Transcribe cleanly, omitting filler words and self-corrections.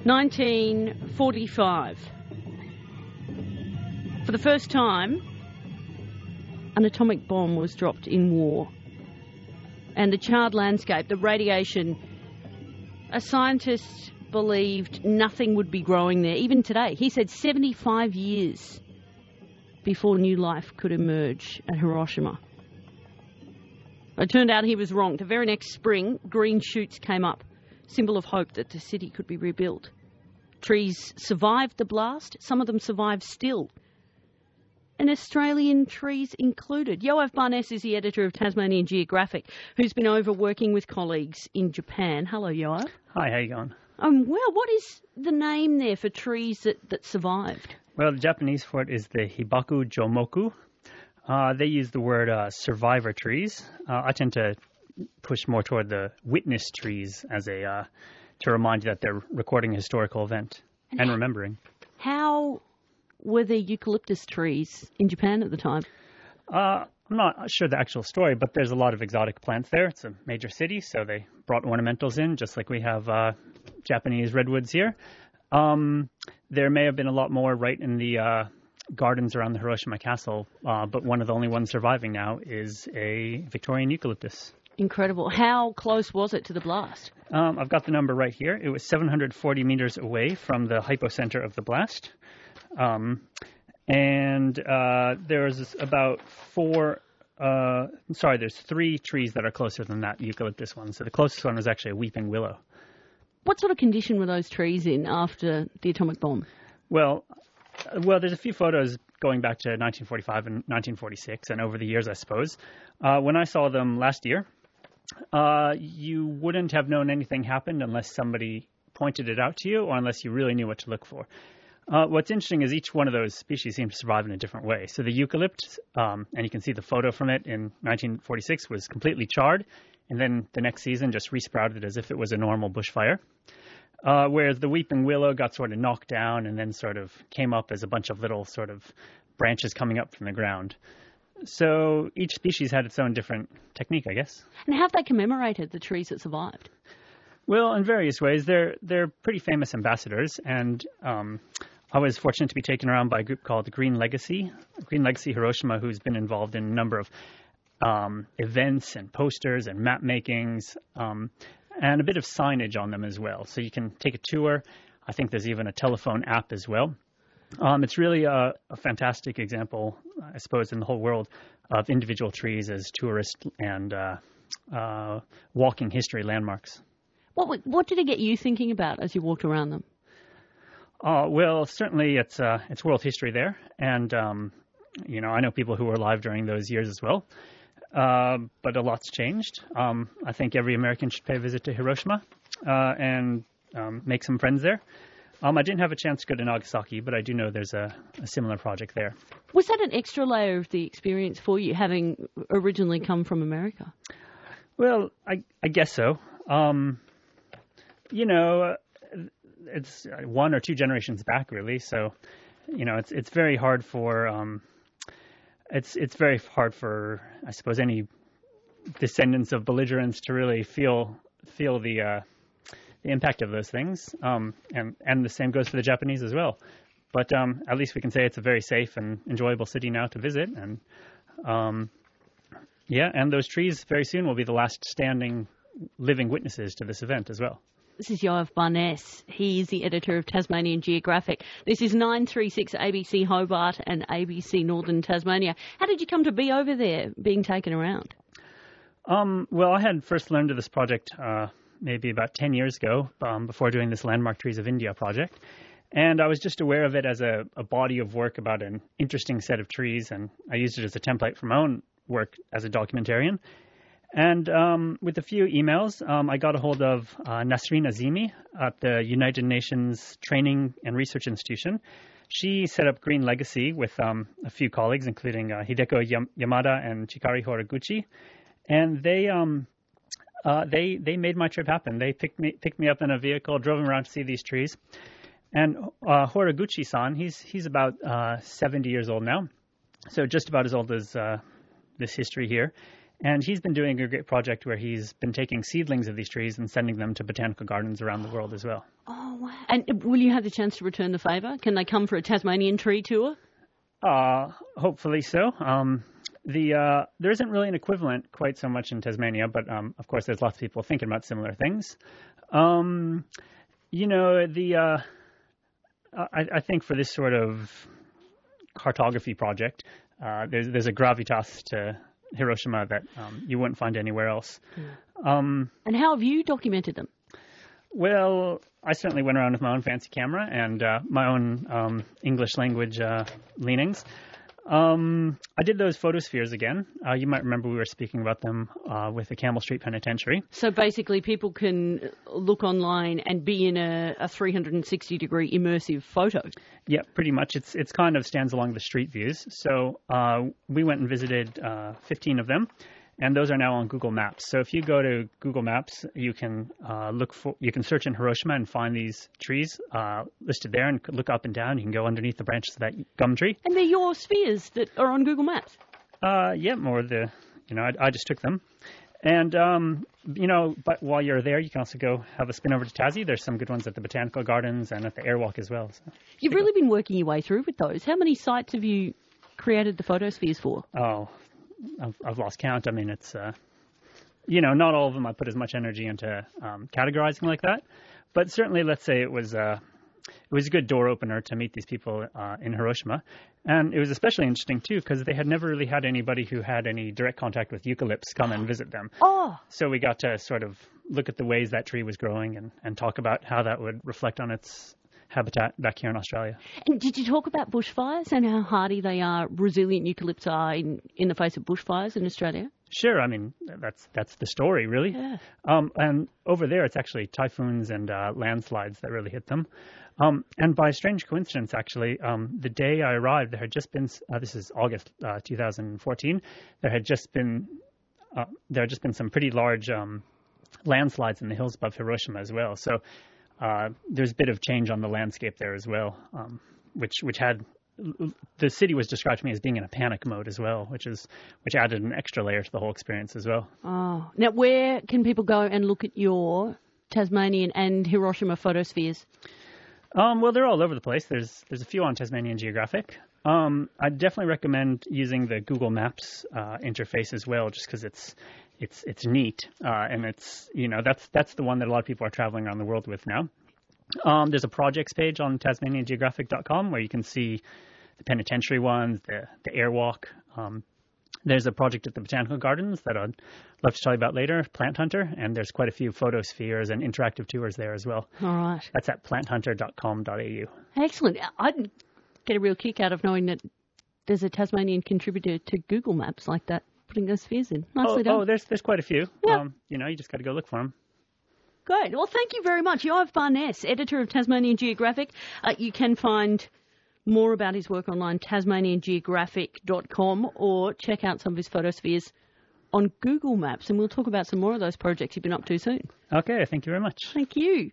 1945. For the first time, an atomic bomb was dropped in war. And the charred landscape, the radiation, a scientist believed nothing would be growing there, even today. He said 75 years before new life could emerge at Hiroshima. It turned out he was wrong. The very next spring, green shoots came up, symbol of hope that the city could be rebuilt. Trees survived the blast. Some of them survive still. And Australian trees included. Yoav Barnes is the editor of Tasmanian Geographic, who's been over working with colleagues in Japan. Hello, Yoav. Hi, how you going? Well, what is the name there for trees that survived? Well, the Japanese for it is the Hibaku Jomoku. They use the word survivor trees. I tend to push more toward the witness trees as a to remind you that they're recording a historical event and remembering. How were there eucalyptus trees in Japan at the time? I'm not sure the actual story, but there's a lot of exotic plants there. It's a major city, so they brought ornamentals in, just like we have Japanese redwoods here. There may have been a lot more right in the gardens around the Hiroshima castle, but one of the only ones surviving now is a Victorian eucalyptus. Incredible. How close was it to the blast? I've got the number right here. It was 740 meters away from the hypocenter of the blast. There's about there's 3 trees that are closer than that eucalyptus one. So the closest one was actually a weeping willow. What sort of condition were those trees in after the atomic bomb? Well, there's a few photos going back to 1945 and 1946 and over the years, I suppose. When I saw them last year, you wouldn't have known anything happened unless somebody pointed it out to you or unless you really knew what to look for. What's interesting is each one of those species seems to survive in a different way. So the eucalypt, and you can see the photo from it in 1946, was completely charred, and then the next season just resprouted as if it was a normal bushfire. Whereas the weeping willow got sort of knocked down and then sort of came up as a bunch of little sort of branches coming up from the ground. So each species had its own different technique, I guess. And how have they commemorated the trees that survived? Well, in various ways. They're pretty famous ambassadors, and I was fortunate to be taken around by a group called Green Legacy Hiroshima, who's been involved in a number of events and posters and map makings, and a bit of signage on them as well. So you can take a tour. I think there's even a telephone app as well. It's really a fantastic example, I suppose, in the whole world of individual trees as tourist and walking history landmarks. What did it get you thinking about as you walked around them? Well, certainly it's world history there, and I know people who were alive during those years as well. But a lot's changed. I think every American should pay a visit to Hiroshima and make some friends there. I didn't have a chance to go to Nagasaki, but I do know there's a similar project there. Was that an extra layer of the experience for you, having originally come from America? Well, I guess so. It's 1 or 2 generations back, really. So, it's very hard for it's very hard for, I suppose, any descendants of belligerents to really feel the impact of those things. And the same goes for the Japanese as well. But at least we can say it's a very safe and enjoyable city now to visit. And and those trees very soon will be the last standing living witnesses to this event as well. This is Yoav Barnes. He is the editor of Tasmanian Geographic. This is 936 ABC Hobart and ABC Northern Tasmania. How did you come to be over there, being taken around? Well, I had first learned of this project maybe about 10 years ago, before doing this Landmark Trees of India project. And I was just aware of it as a body of work about an interesting set of trees, and I used it as a template for my own work as a documentarian. And with a few emails, I got a hold of Nasreen Azimi at the United Nations Training and Research Institution. She set up Green Legacy with a few colleagues, including Hideko Yamada and Chikari Horiguchi. And they made my trip happen. They picked me up in a vehicle, drove me around to see these trees. And Horiguchi-san, he's about 70 years old now, so just about as old as this history here. And he's been doing a great project where he's been taking seedlings of these trees and sending them to botanical gardens around the world as well. Oh, wow. And will you have the chance to return the favour? Can they come for a Tasmanian tree tour? Hopefully so. There isn't really an equivalent quite so much in Tasmania, but of course there's lots of people thinking about similar things. I think for this sort of cartography project, there's a gravitas to Hiroshima that you wouldn't find anywhere else. And how have you documented them? Well, I certainly went around with my own fancy camera and my own English language leanings. I did those photospheres again. You might remember we were speaking about them with the Campbell Street Penitentiary. So basically people can look online and be in a 360-degree immersive photo. Yeah, pretty much. It's kind of stands along the street views. So we went and visited 15 of them. And those are now on Google Maps. So if you go to Google Maps, you can you can search in Hiroshima and find these trees listed there, and look up and down. You can go underneath the branches of that gum tree. And they're your spheres that are on Google Maps. Yeah, I just took them, and but while you're there, you can also go have a spin over to Tassie. There's some good ones at the Botanical Gardens and at the Airwalk as well. So you've really been working your way through with those. How many sites have you created the photospheres for? Oh. I've lost count. I mean, it's, not all of them I put as much energy into categorizing like that. But certainly, let's say it was a good door opener to meet these people in Hiroshima. And it was especially interesting, too, because they had never really had anybody who had any direct contact with eucalypts come and visit them. Oh! So we got to sort of look at the ways that tree was growing and talk about how that would reflect on its habitat back here in Australia. And did you talk about bushfires and how hardy they are, resilient eucalypts are in the face of bushfires in Australia? Sure. I mean, that's the story, really. Yeah. And over there, it's actually typhoons and landslides that really hit them. And by strange coincidence, actually, the day I arrived, there had just been, this is August 2014, there had just been some pretty large landslides in the hills above Hiroshima as well. So there's a bit of change on the landscape there as well, which had the city was described to me as being in a panic mode as well, which added an extra layer to the whole experience as well. Oh, now where can people go and look at your Tasmanian and Hiroshima photospheres? Well, they're all over the place. There's a few on Tasmanian Geographic. I definitely recommend using the Google Maps interface as well, just because it's neat, and it's that's the one that a lot of people are traveling around the world with now. There's a projects page on TasmanianGeographic.com where you can see the penitentiary ones, the Airwalk. There's a project at the Botanical Gardens that I'd love to tell you about later, Plant Hunter, and there's quite a few photospheres and interactive tours there as well. All right. That's at planthunter.com.au. Excellent. I'd get a real kick out of knowing that there's a Tasmanian contributor to Google Maps like that, putting those spheres in. Nicely done. Oh, there's quite a few. Yeah. You just got to go look for them. Great. Well, thank you very much. Yoav Barness, editor of Tasmanian Geographic. You can find more about his work online, tasmaniangeographic.com, or check out some of his photospheres on Google Maps. And we'll talk about some more of those projects you've been up to soon. Okay, thank you very much. Thank you.